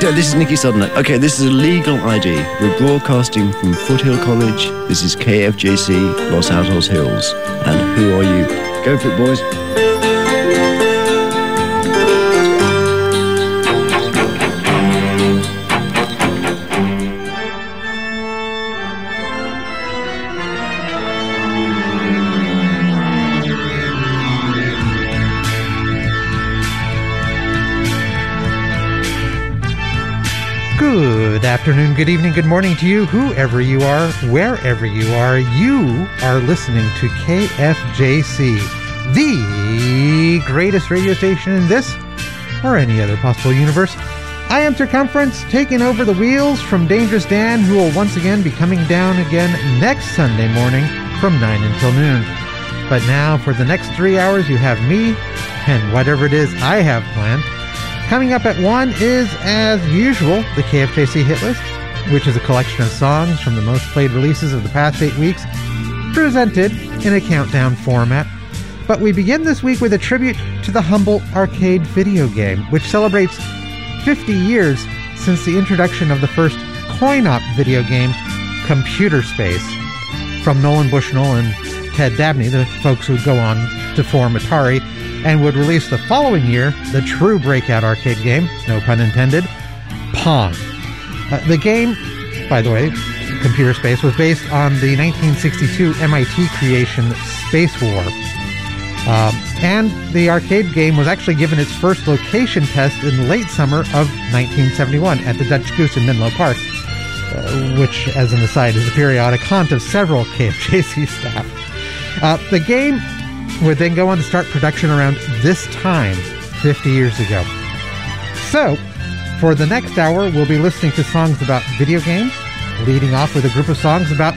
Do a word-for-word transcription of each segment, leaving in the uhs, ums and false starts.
no, this is Nicky Sudden. Okay, this is a legal I D. We're broadcasting from Foothill College. This is K F J C, Los Altos Hills. And who are you? Go for it, boys. Good afternoon, good evening, good morning to you, whoever you are, wherever you are. You are listening to K F J C, the greatest radio station in this or any other possible universe. I am Circumference, taking over the wheels from Dangerous Dan, who will once again be coming down again next Sunday morning from nine until noon. But now, for the next three hours, you have me and whatever it is I have planned. Coming up at one is, as usual, the K F J C Hit List, which is a collection of songs from the most played releases of the past eight weeks, presented in a countdown format. But we begin this week with a tribute to the humble arcade video game, which celebrates fifty years since the introduction of the first coin-op video game, Computer Space, from Nolan Bushnell and Ted Dabney, the folks who would go on to form Atari, and would release the following year the true breakout arcade game, no pun intended, Pong. Uh, the game, by the way, Computer Space, was based on the nineteen sixty-two M I T creation Space War. Um, and the arcade game was actually given its first location test in late summer of nineteen seventy-one at the Dutch Goose in Menlo Park, uh, which, as an aside, is a periodic haunt of several K F J C staff. Uh, the game would then go on to start production around this time, fifty years ago. So, for the next hour, we'll be listening to songs about video games, leading off with a group of songs about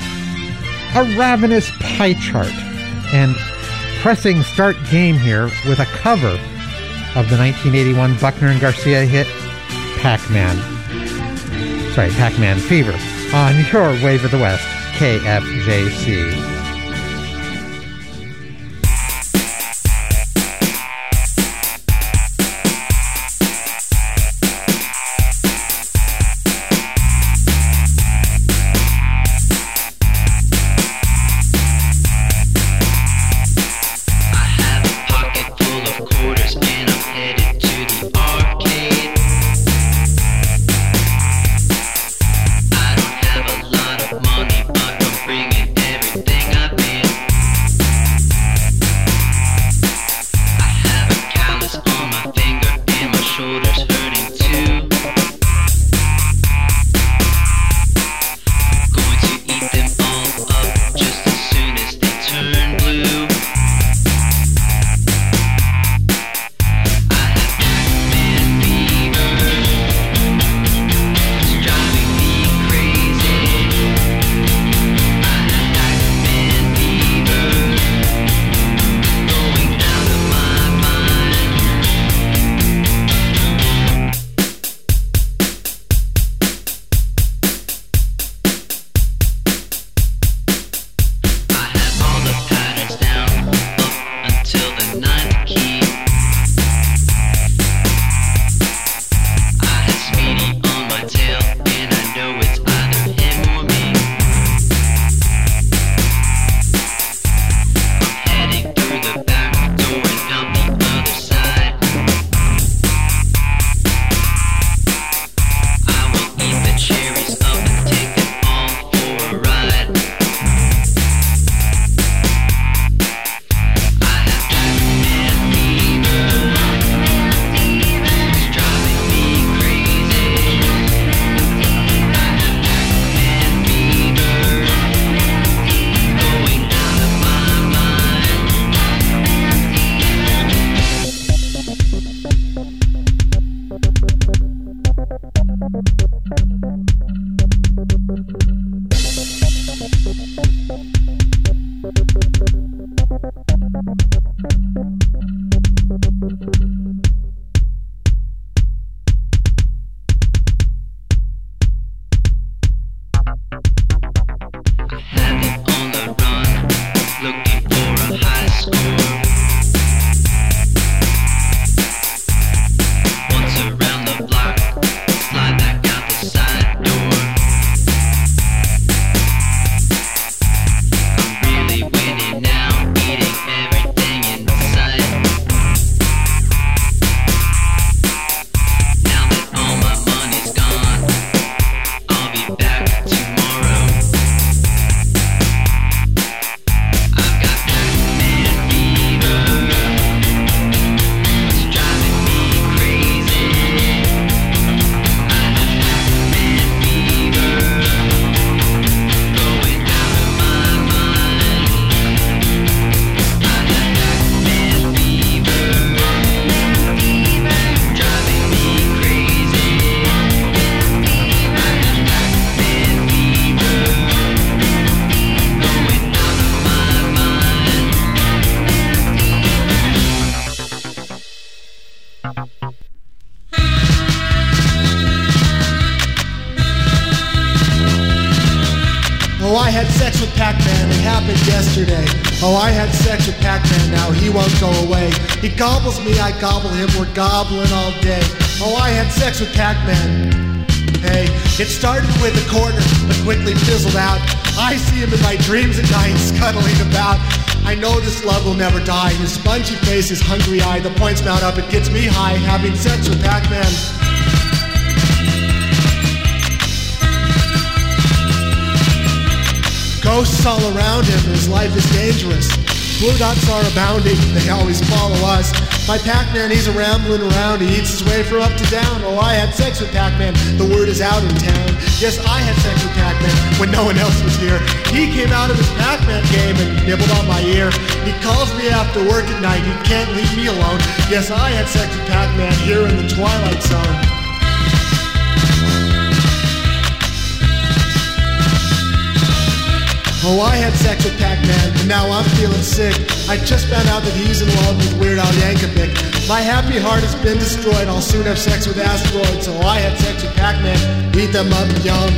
a ravenous pie chart, and pressing start game here with a cover of the nineteen eighty-one Buckner and Garcia hit, Pac-Man. Sorry, Pac-Man Fever, on your Wave of the West, K F J C. Money, but I'm bringing everything. sex with Pac-Man, it happened yesterday. Oh, I had sex with Pac-Man, now he won't go away. He gobbles me, I gobble him, we're gobbling all day. Oh, I had sex with Pac-Man. Hey, it started with a corner, but quickly fizzled out. I see him in my dreams at night, scuttling about. I know this love will never die. His spongy face, his hungry eye, the points mount up, it gets me high, having sex with Pac-Man. Ghosts all around him, his life is dangerous. Blue dots are abounding, they always follow us. My Pac-Man, he's a rambling around, he eats his way from up to down. Oh, I had sex with Pac-Man, the word is out in town. Yes, I had sex with Pac-Man when no one else was here. He came out of his Pac-Man game and nibbled on my ear. He calls me after work at night, he can't leave me alone. Yes, I had sex with Pac-Man here in the Twilight Zone. Oh, I had sex with Pac-Man, and now I'm feeling sick. I just found out that he's in love with Weird Al Yankovic. My happy heart has been destroyed, I'll soon have sex with asteroids. So I had sex with Pac-Man, eat them up yum.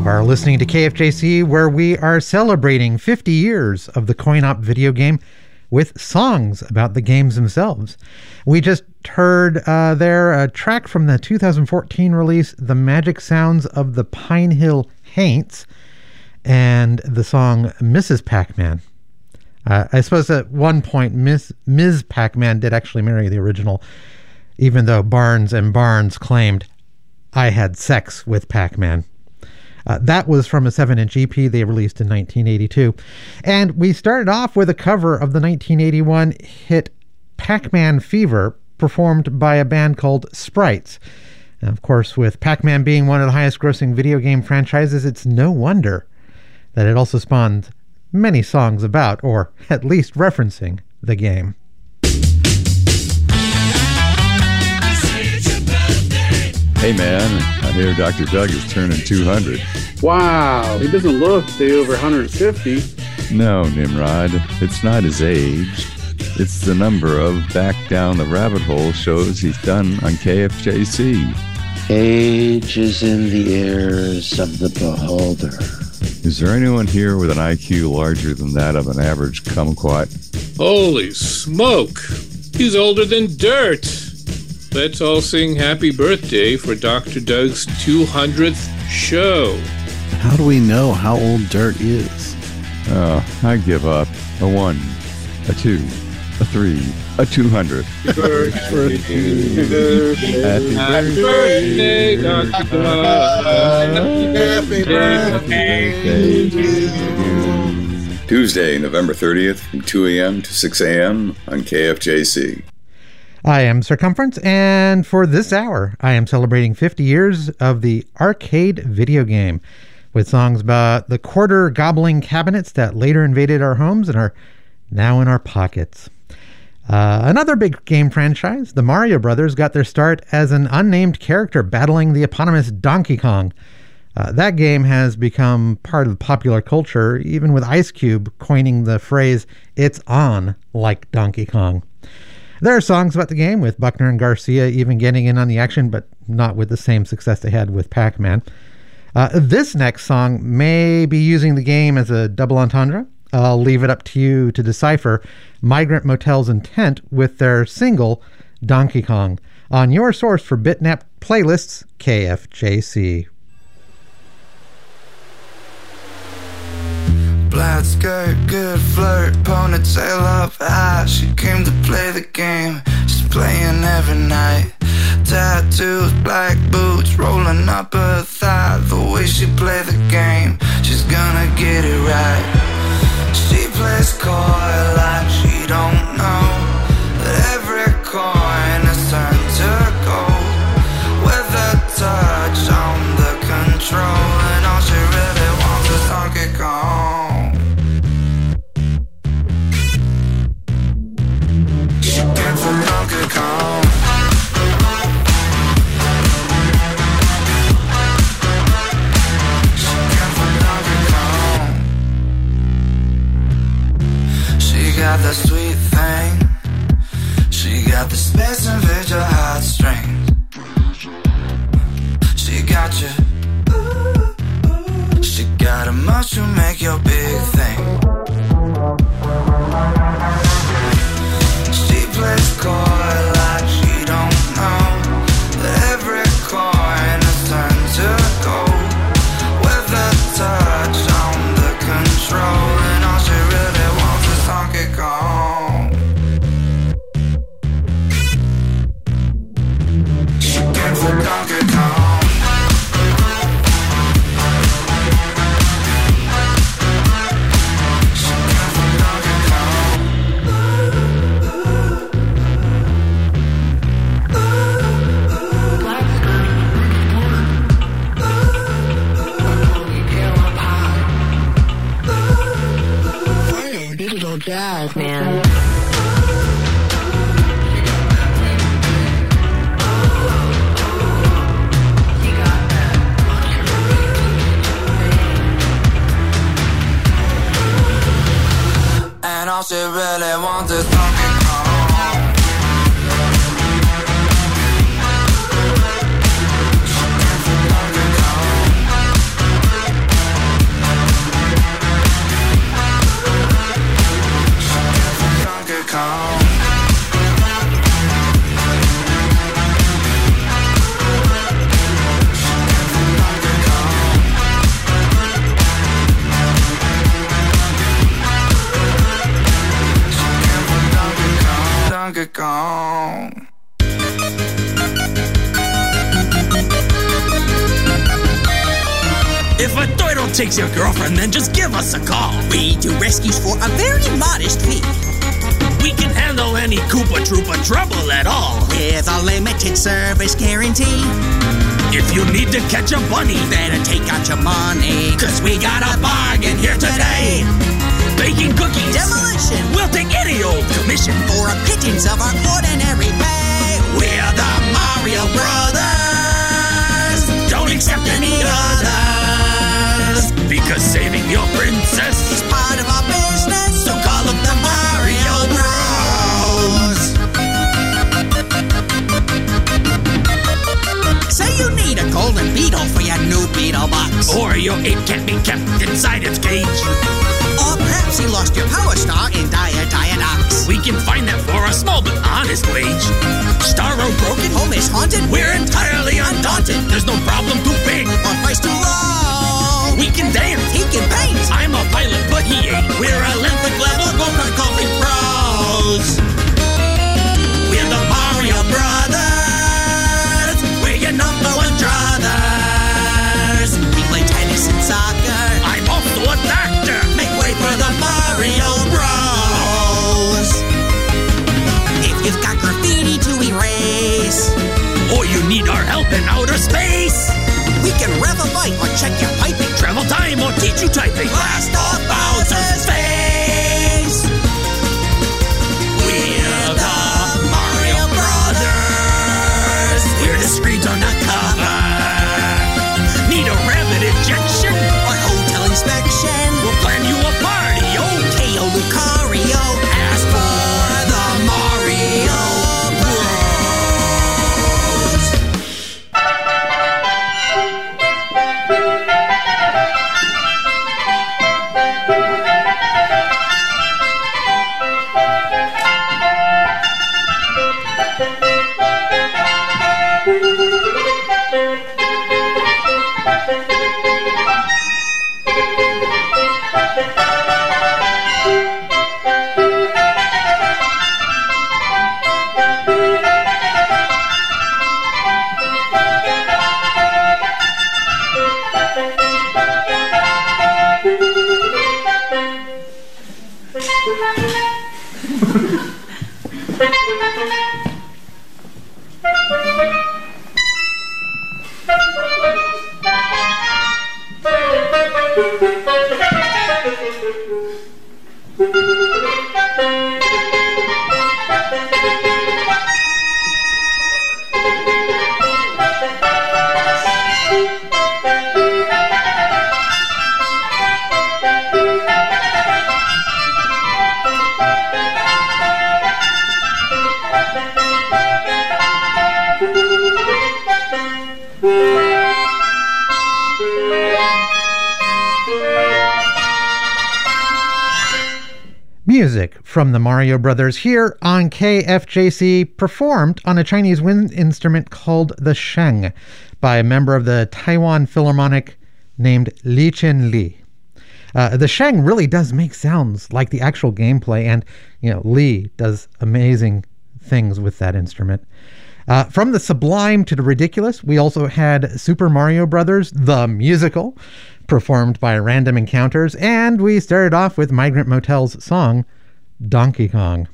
are listening to K F J C, where we are celebrating fifty years of the coin-op video game with songs about the games themselves. We just heard uh, there a track from the two thousand fourteen release, The Magic Sounds of the Pine Hill Haints, and the song Missus Pac-Man. Uh, I suppose at one point, Miss Miz Pac-Man did actually marry the original, even though Barnes and Barnes claimed, I had sex with Pac-Man. Uh, that was from a seven-inch E P they released in nineteen eighty-two. And we started off with a cover of the nineteen eighty-one hit Pac-Man Fever, performed by a band called Sprites. And of course, with Pac-Man being one of the highest-grossing video game franchises, it's no wonder that it also spawned many songs about, or at least referencing, the game. Hey man, I hear Doctor Doug is turning two hundred. Wow, he doesn't look to be over one hundred fifty. No, Nimrod, it's not his age. It's the number of Back Down the Rabbit Hole shows he's done on K F J C. Age is in the ears of the beholder. Is there anyone here with an I Q larger than that of an average kumquat? Holy smoke! He's older than dirt! Let's all sing happy birthday for Doctor Doug's two hundredth show. How do we know how old dirt is? Oh, I give up. A one, a two, a three, a two hundred. Happy birthday, Happy happy birthday, Doctor Doug. Happy birthday to you. Tuesday, November thirtieth from two a.m. to six a.m. on K F J C. I am Circumference, and for this hour, I am celebrating fifty years of the arcade video game, with songs about the quarter-gobbling cabinets that later invaded our homes and are now in our pockets. Uh, another big game franchise, the Mario Brothers, got their start as an unnamed character battling the eponymous Donkey Kong. Uh, that game has become part of popular culture, even with Ice Cube coining the phrase, "It's on like Donkey Kong." There are songs about the game, with Buckner and Garcia even getting in on the action, but not with the same success they had with Pac-Man. Uh, this next song may be using the game as a double entendre. I'll leave it up to you to decipher Migrant Motel's intent with their single, Donkey Kong, on your source for Bitnap playlists, K F J C. Black skirt, good flirt, ponytail up high. She came to play the game, she's playing every night. Tattoos, black boots, rolling up her thigh. The way she play the game, she's gonna get it right. She plays coy like she don't know that every coin is turned to gold, with a touch on the control, and all she really wants is Donkey Kong. She came from Donkey Kong. She came from Donkey Kong. She got that sweet thing. She got the space and invade your heartstrings. She got you. She got a mushroom, make your big thing. She plays coy like she don't know that every coin is turned to gold, with a touch on the control, and all she really wants is Donkey Kong. She came for Donkey Kong. wrong. If a doidle takes your girlfriend, then just give us a call. We do rescues for a very modest fee. We can handle any Koopa Troopa trouble at all with a limited service guarantee. If you need to catch a bunny, better take out your money, cause we got a bargain here today. Baking cookies, demolition, we'll take any old commission for a pittance of our ordinary pay. We're the Mario Brothers, don't accept any others, because saving your princess is part of our business. So call up the Mario Bros. Say you need a golden beetle for your new Beetle box, or your ape can't be kept inside its cage, or perhaps you lost your Power Star in dire Diodox. We can find that for a small but honest wage. Star Road broken, home is haunted, we're entirely undaunted. There's no problem too big or price too low. We can dance, he can paint. I'm a pilot, but he ain't. We're Olympic level go-kart golfing pros. We're the Mario Brothers. We're your number one brothers. We play tennis and soccer. I'm also a doctor. Make way for the Mario Bros. If you've got graffiti to erase, or you need our help in outer space, we can rev a bike or check your piping, travel time or teach you typing, blast off Bowser's face. We're the Mario Brothers. We're discreet on the cover. Need a rabbit injection or hotel inspection? We'll plan you a party, oh K O Lucario. Ask for the Mario Bros. Music from the Mario Brothers here on K F J C, performed on a Chinese wind instrument called the sheng by a member of the Taiwan Philharmonic named Li Chen Li. Uh, the sheng really does make sounds like the actual gameplay, and you know Li does amazing things with that instrument. Uh, from the sublime to the ridiculous, we also had Super Mario Brothers, the musical, performed by Random Encounters, and we started off with Migrant Motel's song, Donkey Kong.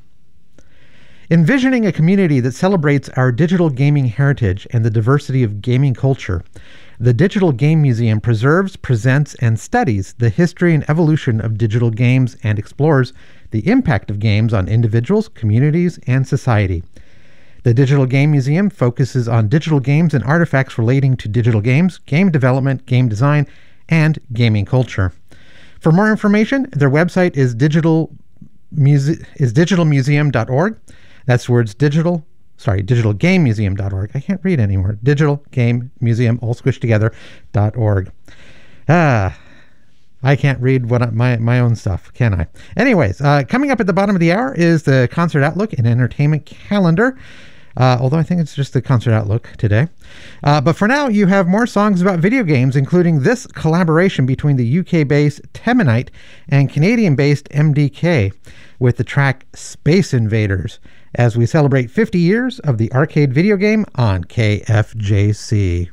Envisioning a community that celebrates our digital gaming heritage and the diversity of gaming culture, the Digital Game Museum preserves, presents, and studies the history and evolution of digital games and explores the impact of games on individuals, communities, and society. The Digital Game Museum focuses on digital games and artifacts relating to digital games, game development, game design, and gaming culture. For more information, their website is digital muse- is digital museum dot org. That's words digital, sorry, digital game museum dot org. I can't read anymore. Digital Game Museum, all squished together, dot org. Ah, I can't read what I, my my own stuff, can I? Anyways, uh, coming up at the bottom of the hour is the Concert Outlook and Entertainment Calendar. Uh, although I think it's just the Concert Outlook today. Uh, but for now, you have more songs about video games, including this collaboration between the U K-based Temanite and Canadian-based M D K with the track Space Invaders. as we celebrate fifty years of the arcade video game on K F J C.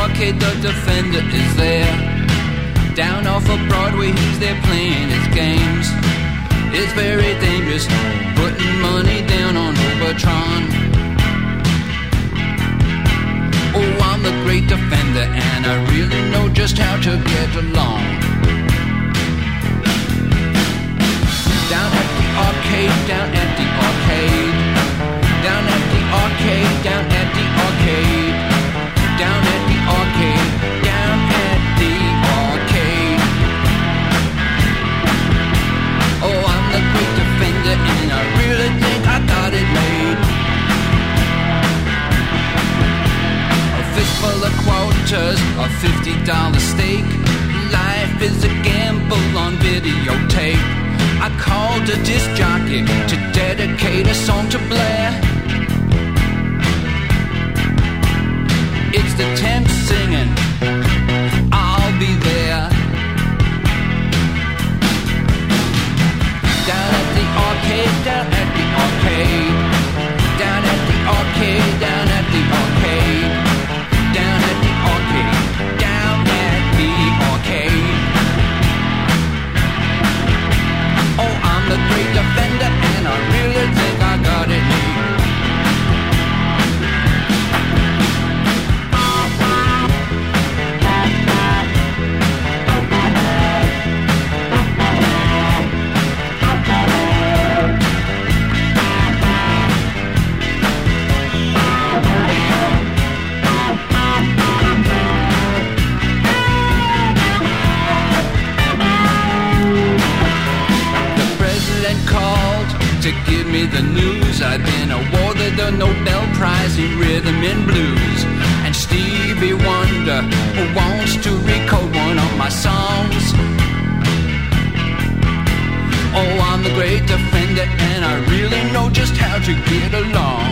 arcade, the Defender is there. Down off of Broadway, he's there playing his games. It's very dangerous, putting money down on Ubertron. Oh, I'm the great defender, and I really know just how to get along. Down at the arcade, down at the arcade. Down at the arcade, down at the arcade. Down at the arcade, down at the arcade. Oh, I'm the great defender, and I really think I got it made. A fistful of quarters, a fifty dollar steak. Life is a gamble on videotape. I called a disc jockey to dedicate a song to Blair. It's the Temps singing, I'll be there. Down at the arcade, down at the arcade. Down at the arcade, down at the arcade. Down at the arcade, down at the arcade. Oh, I'm the great defender, and I really think I got it made. To give me the news, I've been awarded the Nobel Prize in Rhythm and Blues. And Stevie Wonder wants to record one of my songs. Oh, I'm the great defender, and I really know just how to get along.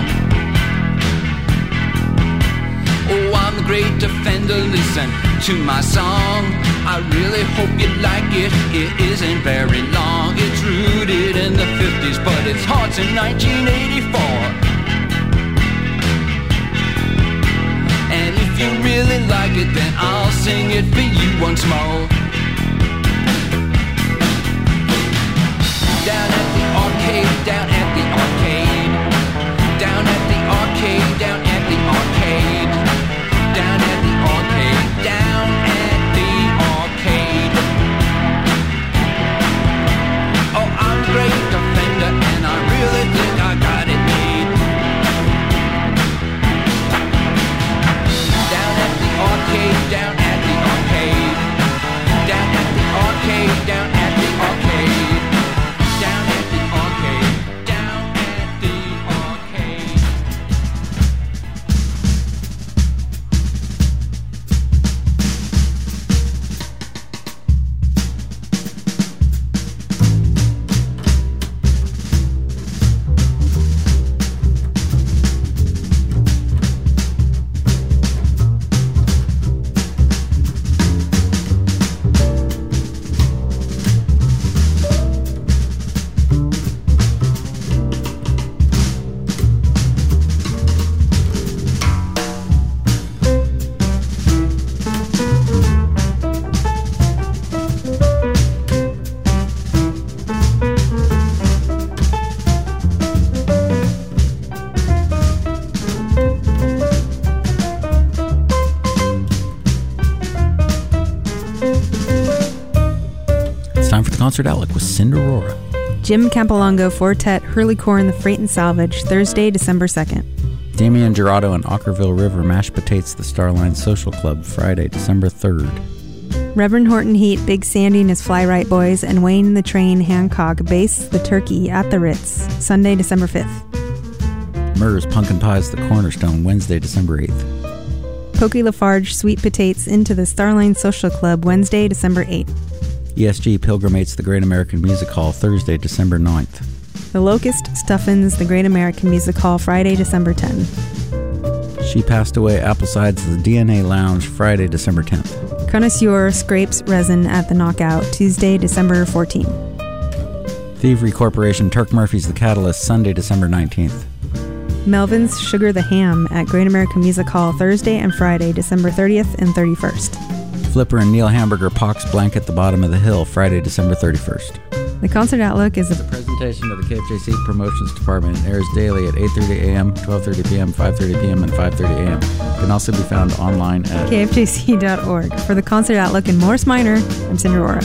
Oh, I'm the great defender, listen to my song. I really hope you like it, it isn't very long. It's rooted in the fifties, but it starts in nineteen eighty-four. And if you really like it, then I'll sing it for you once more. Down at the arcade, down at the arcade. Down at the arcade, down at the arcade. Down at the arcade, down at the arcade. Oh, I'm a great defender, and I really think I got it made. Down at the arcade, down at the arcade. Down at the arcade, down at the arcade. Down at the arcade, down at the arcade. Concert Outlook with Cinderora. Jim Campolongo Fortet, Hurleycorn, The Freight and Salvage, Thursday, December second. Damian Gerardo and Ockerville River Mashed Potatoes, The Starline Social Club, Friday, December third. Reverend Horton Heat, Big Sandy and his Fly Right Boys, and Wayne the Train Hancock Bass the Turkey at the Ritz, Sunday, December fifth. Murs Pumpkin Pies, The Cornerstone, Wednesday, December eighth. Pokey Lafarge Sweet Potatoes into the Starline Social Club, Wednesday, December eighth. E S G Pilgrimates, The Great American Music Hall, Thursday, December ninth. The Locust Stuffins, The Great American Music Hall, Friday, December tenth. She Passed Away, Applesides, The D N A Lounge, Friday, December tenth. Connoisseur Scrapes Resin at the Knockout, Tuesday, December fourteenth. Thievery Corporation, Turk Murphy's The Catalyst, Sunday, December nineteenth. Melvin's Sugar the Ham at Great American Music Hall Thursday and Friday, December thirtieth and thirty-first. Flipper and Neil Hamburger Pox Blank at the Bottom of the Hill, Friday, December thirty-first. The Concert Outlook is a presentation of the K F J C Promotions Department. It airs daily at eight thirty a.m., twelve thirty p.m., five thirty p.m., and five thirty a.m. It can also be found online at K F J C dot org. For the Concert Outlook in Morris Minor, I'm Cindy Aurora.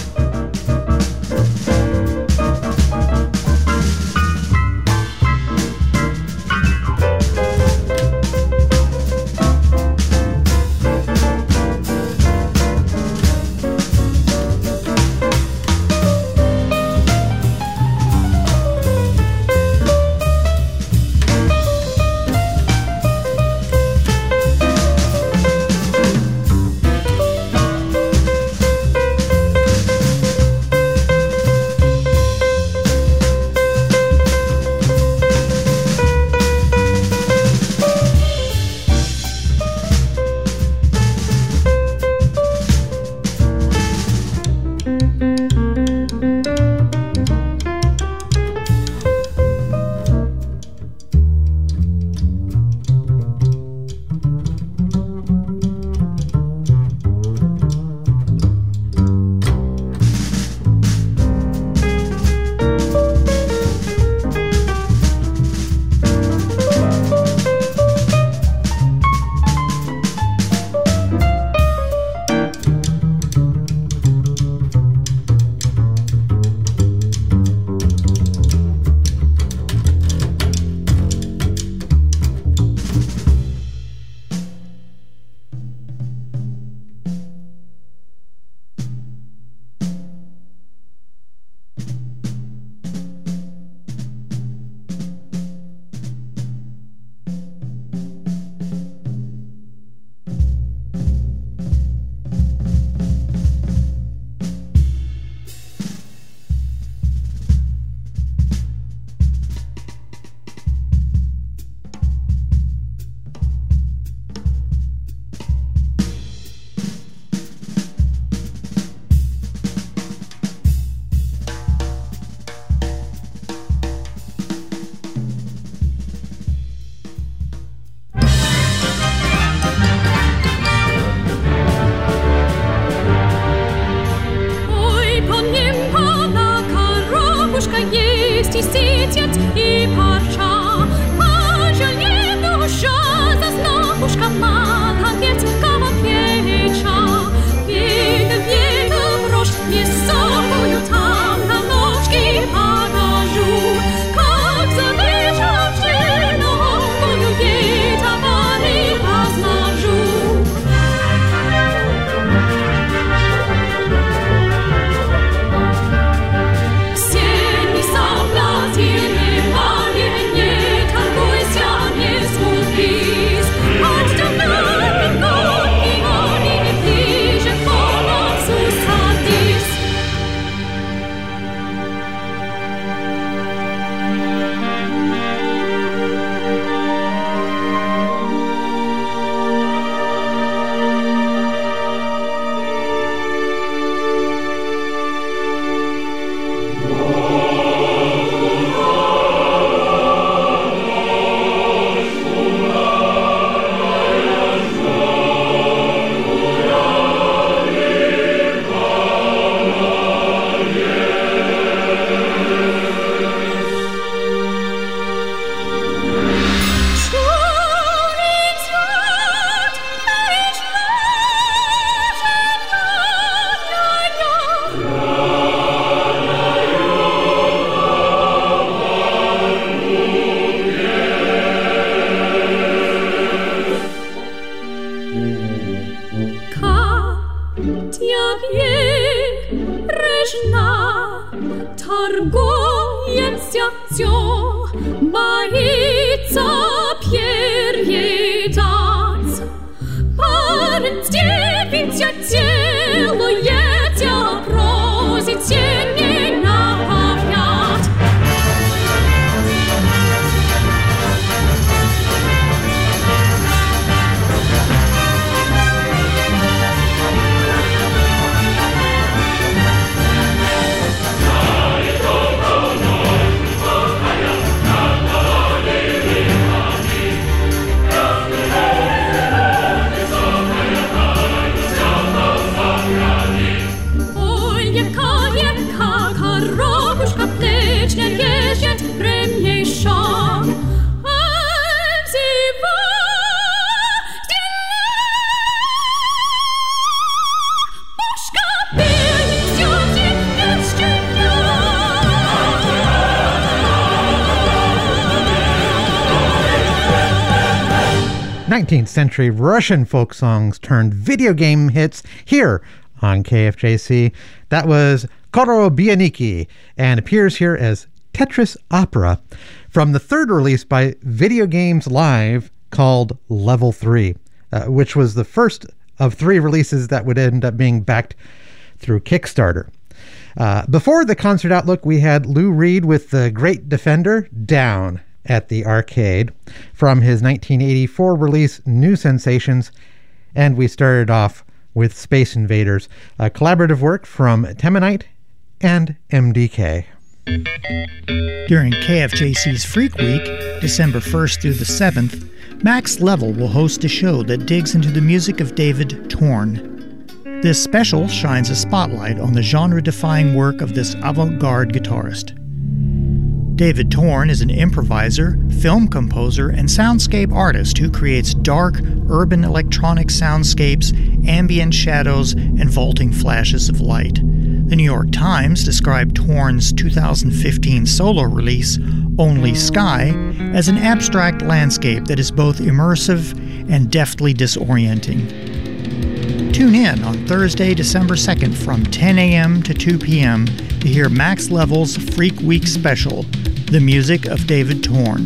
nineteenth century Russian folk songs turned video game hits here on K F J C. That was Korobianiki and appears here as Tetris Opera from the third release by Video Games Live called Level three, uh, which was the first of three releases that would end up being backed through Kickstarter. Uh, before the concert outlook, we had Lou Reed with The Great Defender, Down at the Arcade from his nineteen eighty-four release New Sensations, and we started off with Space Invaders, a collaborative work from Temanite and M D K. During K F J C's Freak Week, December first through the seventh, Max Level will host a show that digs into the music of David Torn. This special shines a spotlight on the genre-defying work of this avant-garde guitarist. David Torn is an improviser, film composer, and soundscape artist who creates dark, urban electronic soundscapes, ambient shadows, and vaulting flashes of light. The New York Times described Torn's two thousand fifteen solo release, Only Sky, as an abstract landscape that is both immersive and deftly disorienting. Tune in on Thursday, December second from ten a.m. to two p.m. to hear Max Level's Freak Week special, The Music of David Torn.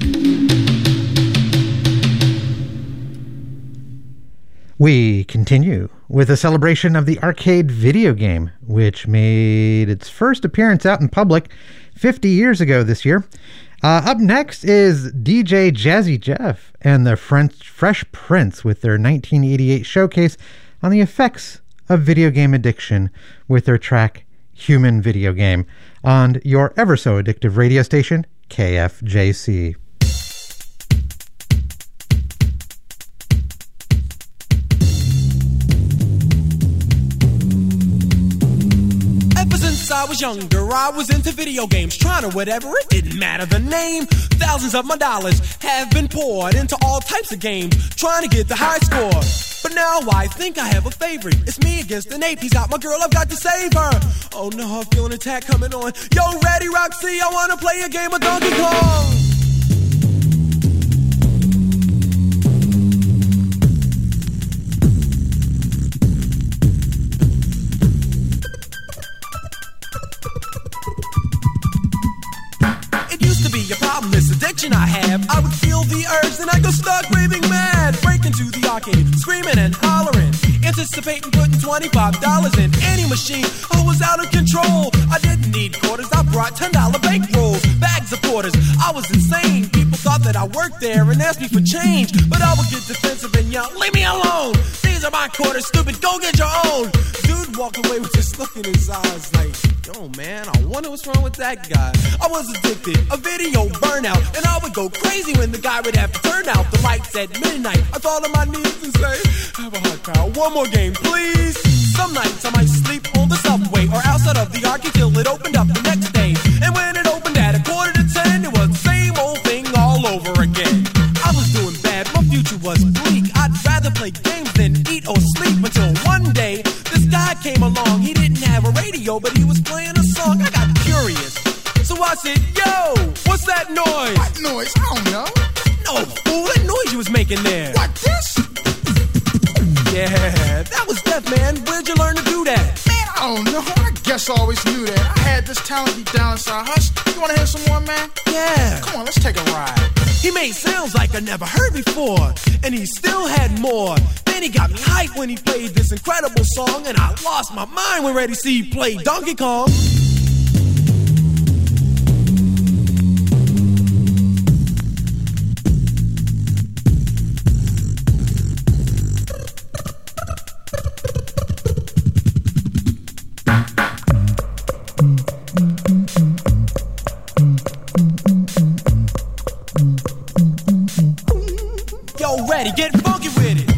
We continue with a celebration of the arcade video game, which made its first appearance out in public fifty years ago this year. Uh, up next is D J Jazzy Jeff and the French Fresh Prince with their nineteen eighty-eight showcase on the effects of video game addiction with their track Human Video Game on your ever so addictive radio station, K F J C. Ever since I was younger, I was into video games, trying to whatever, it didn't matter the name. Thousands of my dollars have been poured into all types of games, trying to get the high score. But now I think I have a favorite. It's me against an ape. He's got my girl, I've got to save her. Oh no, I feel an attack coming on. Yo, ready, Roxy? I wanna play a game of Donkey Kong. A problem, this addiction I have. I would feel the urge, then I go start raving mad. Break into the arcade, screaming and hollering, anticipating putting twenty-five dollars in any machine. I was out of control. I didn't need quarters, I brought ten dollar bankrolls, bags of quarters. I was insane. People thought that I worked there and asked me for change, but I would get defensive and yell, leave me alone. These are my quarters, stupid, go get your own. Dude walked away with this look in his eyes like, yo man, I wonder what's wrong with that guy. I was addicted, a video burnout, and I would go crazy when the guy would have to turn out the lights at midnight. I fall on my knees and say, have a heart, pal, one more game, please. Some nights I might sleep on the subway or outside of the arcade till it opened up the next day. And when it opened at a quarter to ten, it was the same old thing all over again. I was doing bad, my future was bleak. I'd rather play games than eat or sleep until one day this guy came along. He didn't have a radio, but he was playing a song. I got curious, so I said, yo, what's that noise? What noise? I don't know. No, fool, that noise you was making there. What, this? Yeah, that was Death, man. Where'd you learn to do that? Man, I don't know. I guess I always knew that. I had this talent deep down inside. Hush, you wanna hear some more, man? Yeah. Come on, let's take a ride. He made sounds like I never heard before, and he still had more. Then he got me hyped when he played this incredible song, and I lost my mind when Ready C played Donkey Kong. Yo, Ready, get funky with it.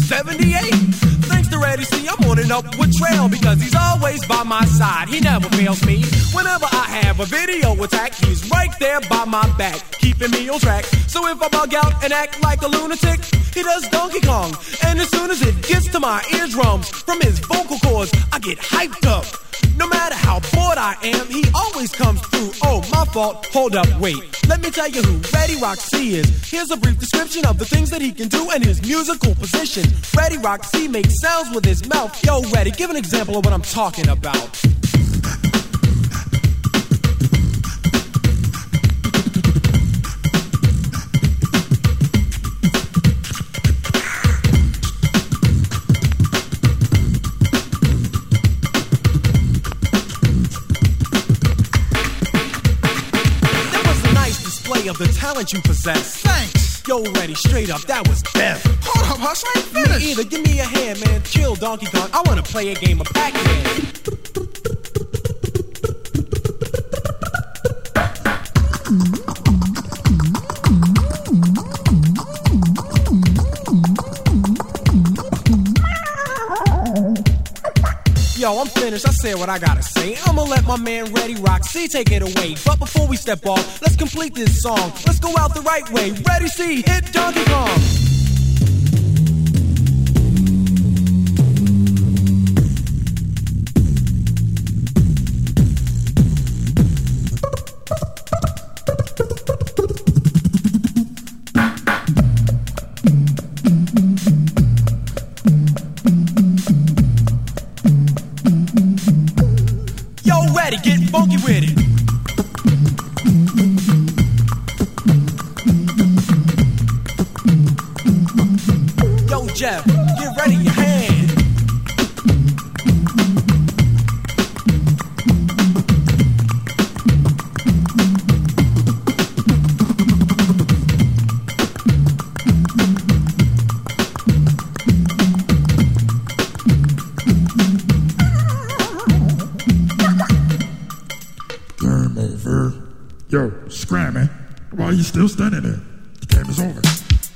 seventy-eight. Thanks to Reddy C, I'm on an upward trail because he's always by my side. He never fails me. Whenever I have a video attack, he's right there by my back, keeping me on track. So if I bug out and act like a lunatic, he does Donkey Kong. And as soon as it gets to my eardrums, from his vocal cords, I get hyped up. No matter how bored I am, he always comes through. Oh, my fault. Hold up, wait. Let me tell you who Reddy Rock C is. Here's a brief description of the things that he can do and his musical position. Reddy Rock C makes sounds with his mouth. Yo, Reddy, give an example of what I'm talking about. Of the talent you possess. Thanks. Yo, Reddy, straight up, that was death. Hold up, Hush, I ain't finished. Me either. Give me a hand, man. Chill, Donkey Kong. I want to play a game of Pac-Man. Yo, I'm finished. I said what I gotta say. I'ma let my man Reddy Rock C take it away. But before we step off, let's complete this song. Let's go out the right way. Reddy C, hit Donkey Kong. Get funky with it. Yo, Jeff, get ready your hand. Yo, Scram, man. Why are you still standing there? The game is over.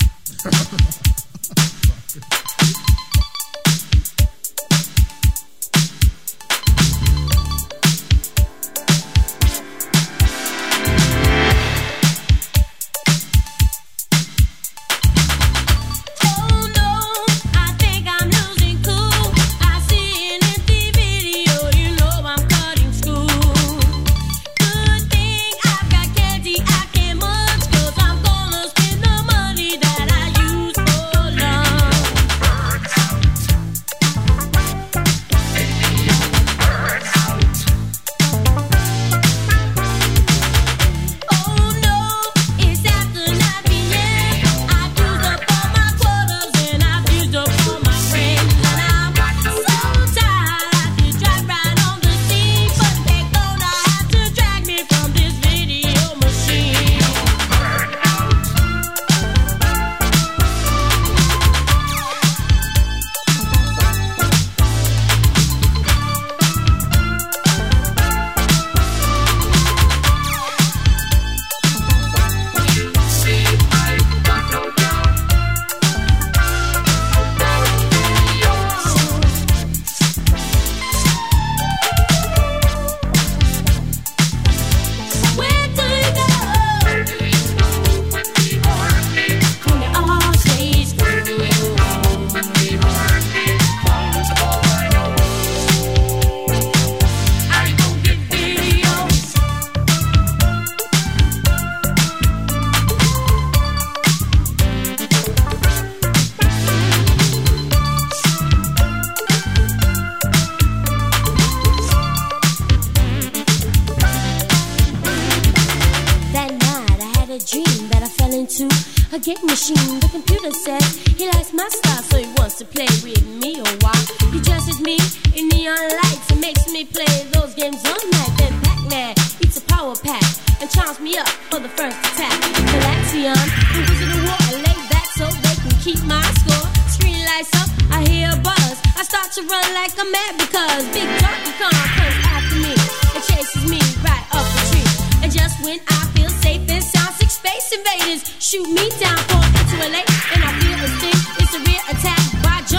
Game machine, the computer says he likes my style, so he wants to play with me a while. He dresses me in neon lights and makes me play those games all night. Then Pac-Man eats a power pack and charms me up for the first attack. Galaxian, the Wizard of War, I lay back so they can keep my score. Screen lights up, I hear a buzz. I start to run like I'm mad because Big Donkey Kong comes after me and chases me right up the tree. And just when I feel safe and sound, six space invaders shoot me down for into a lake, and I feel a sting. It's a real attack by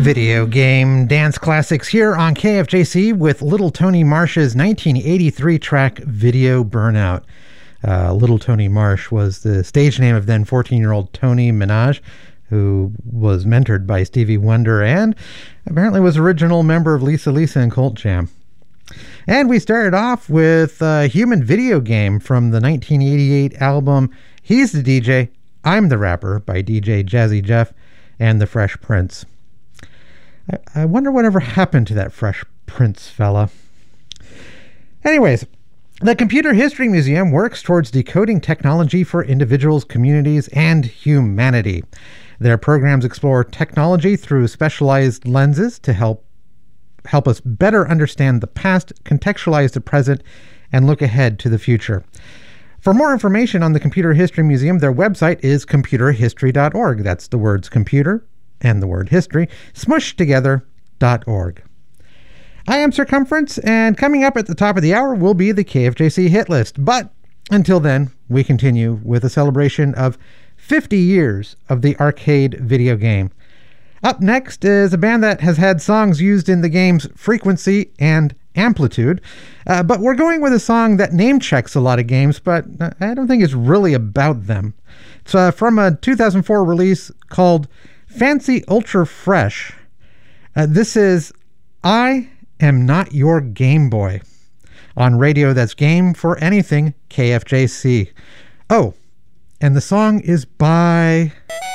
Video game dance classics here on K F J C with Little Tony Marsh's nineteen eighty-three track Video Burnout. Uh, Little Tony Marsh was the stage name of then fourteen-year-old Tony Minaj, who was mentored by Stevie Wonder and apparently was original member of Lisa Lisa and Colt Jam. And we started off with a Human Video Game from the nineteen eighty-eight album He's the D J, I'm the Rapper by D J Jazzy Jeff and the Fresh Prince. I, I wonder whatever happened to that Fresh Prince fella. Anyways, the Computer History Museum works towards decoding technology for individuals, communities, and humanity. Their programs explore technology through specialized lenses to help help us better understand the past, contextualize the present, and look ahead to the future. For more information on the Computer History Museum, their website is computer history dot org. That's the words computer and the word history smushed together dot org. I am Circumference, and coming up at the top of the hour will be the K F J C hit list. But until then, we continue with a celebration of fifty years of the arcade video game. Up next is a band that has had songs used in the game's frequency and amplitude, uh, but we're going with a song that name checks a lot of games, but I don't think it's really about them. It's uh, from a two thousand four release called Fancy Ultra Fresh. Uh, this is I Am Not Your Game Boy on radio that's game for anything K F J C. Oh, and the song is by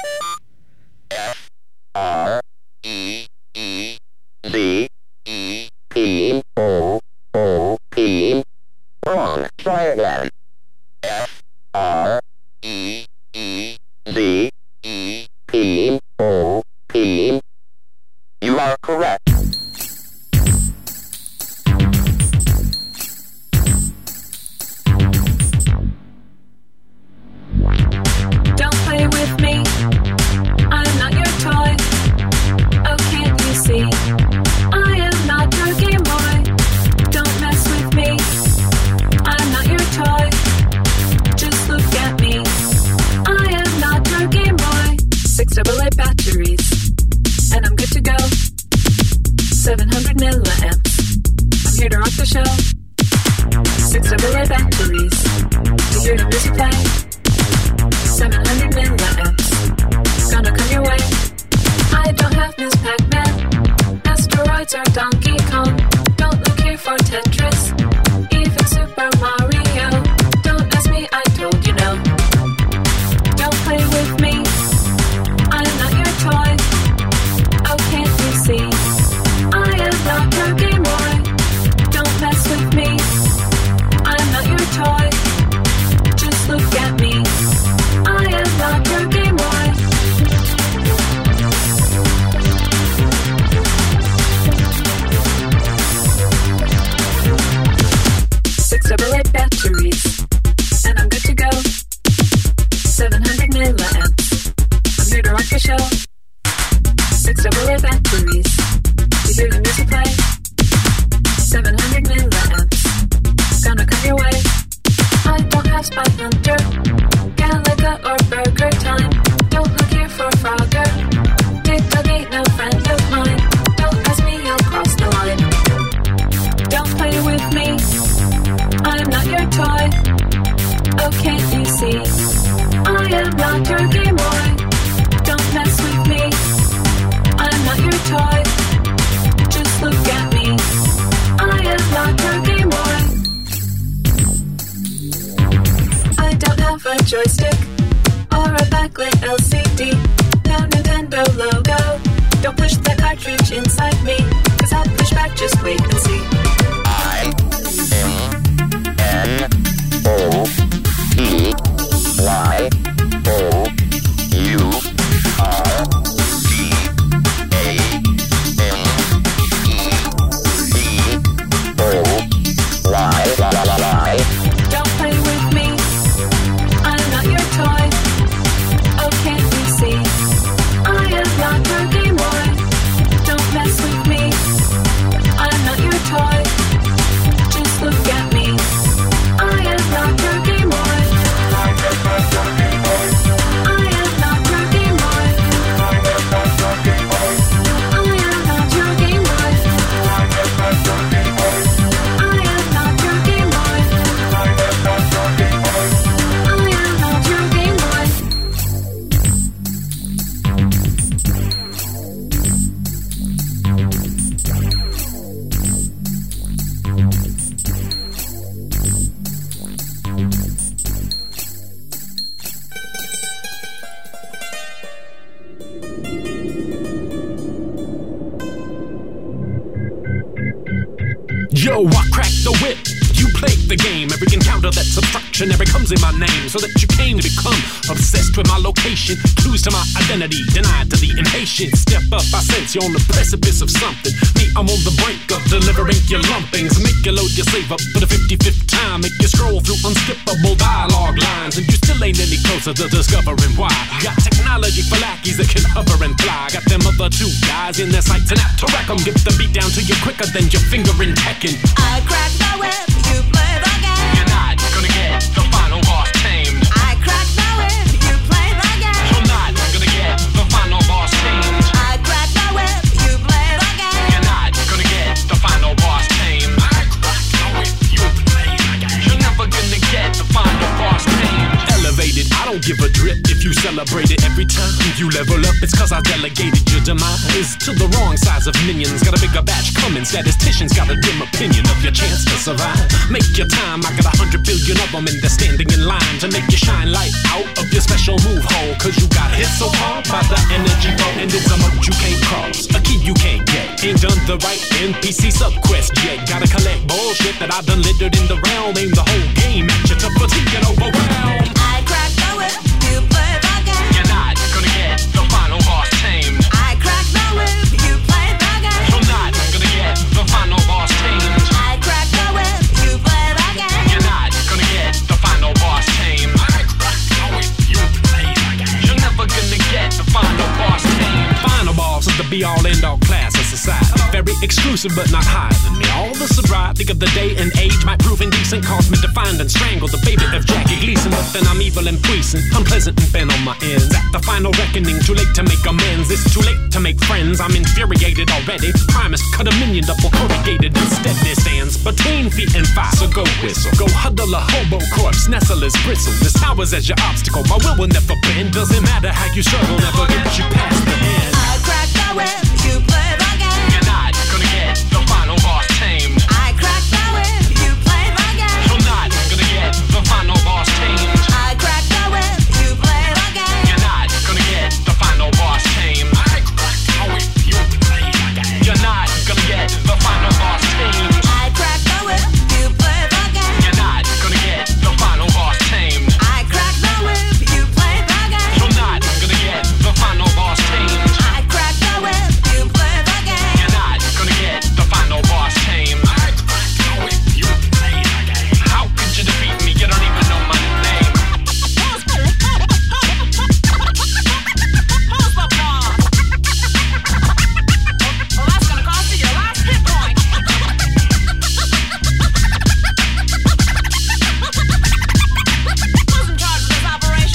R E E D E P O O P. Wrong. Try again. F R E E D E P O P. You are correct. Don't play with me. I'm not your toy. Oh, can't you see? I am not your Game Boy. Don't mess with me. I'm not your toy. Just look at me. I am not your Game Boy. Six double A batteries, and I'm good to go. Seven hundred milliamps. I'm here to rock the show. Six double A batteries to hear the music play. Seven hundred milliamps, gonna come your way. I don't have Miss Pac-Man, asteroids or Donkey Kong. Don't look here for Tetris, even Super Mario. Don't ask me, I told you no. Don't play with me, I'm not your toy. Oh, can't you see? I am not your Game Boy. Don't mess with me, I'm not your toy. Just look at me. I am not your Game Boy. Six double A batteries, and I'm good to go. Seven hundred milliamps. I'm here to rock the show. Six double A batteries to hear the music play. Seven hundred milliamps. Gonna come your way. I don't have Spy Hunter, Galaga or Burger Time. Don't look here for Frogger. TikTok ain't no friend of mine. Don't ask me, you'll cross the line. Don't play with me, I'm not your toy. Oh, can't you see? I am not your Game Boy. Don't mess with me, I'm not your toy. Just look at me. I am not your Game Boy. I don't have a joystick or a backlit L C D. No Nintendo logo. Don't push the cartridge inside me, cause I'll push back, just wait and see. I M N O E Y O U R D A M E E O Y Y. Don't play with me, I'm not your toy. Oh, can't you see? I am not your Game Boy. Don't mess with me, I'm not your toy. Just look at me, I am not your Game Boy. Yo, I crack the whip. You play the game. Every encounter that's obstructionary comes in my name, so that you came to become obsessed with my location. Clues to my identity, denied to the impatient. Step up, I sense you're on the precipice of something. Me, I'm on the brink of delivering your lumpings. Make you load your slave up for the fifty-fifth time. Make you scroll through unskippable dialogue lines, and you still ain't any closer to discovering why. Got technology for lackeys that can hover and fly. Got them other two guys in their sights and apt to wreck 'em. Get the beat down to you quicker than your finger in Tekken. I crack the whip, you play the game. You're not gonna get the final boss tamed. I crack the whip, you play the game. You're not gonna get the final boss tamed. I crack the whip, you play the game. You're not gonna get the final boss tamed. I crack the whip, you play the game. You're never gonna get the final boss tamed. Elevated, I don't give a drip if you celebrate it. Every time you level up, it's cause I delegated your demise to the wrong size of minions. Got a bigger batch coming, statisticians got a dim opinion of your chance to survive. Make your time, I got a hundred billion of them, and they're standing in line to make you shine light out of your special move hole. Cause you got hit so hard by the energy bow, and it's a moat you can't cross, a key you can't get. Ain't done the right N P C subquest yet. Gotta collect bullshit that I done littered in the realm. Aim the whole game at you to fatigue and overwhelm. I crack the whip, you play the game. You're not gonna get the final boss tamed. I crack the whip, you play the game. You're not gonna get the final boss tamed. I crack the whip, you play the game. You're not gonna get the final boss tamed. I crack the whip, you play the game. You're never gonna get the final boss tamed. Final boss is the be-all end-all class of society. Very exclusive but not higher than me. All the sobriety of the day and age might prove indecent. Cause me to find and strangle the baby of Jackie Gleason. But then I'm evil and puissant, unpleasant and bent on my ends. At the final reckoning, too late to make amends. It's too late to make friends, I'm infuriated already. Primus cut a minion double corrugated. Instead there stands between feet and fire. So go whistle, go huddle a hobo corpse, nestle his bristle. This towers as your obstacle, my will will never bend. Doesn't matter how you struggle, never get you past the end. I crack the whip,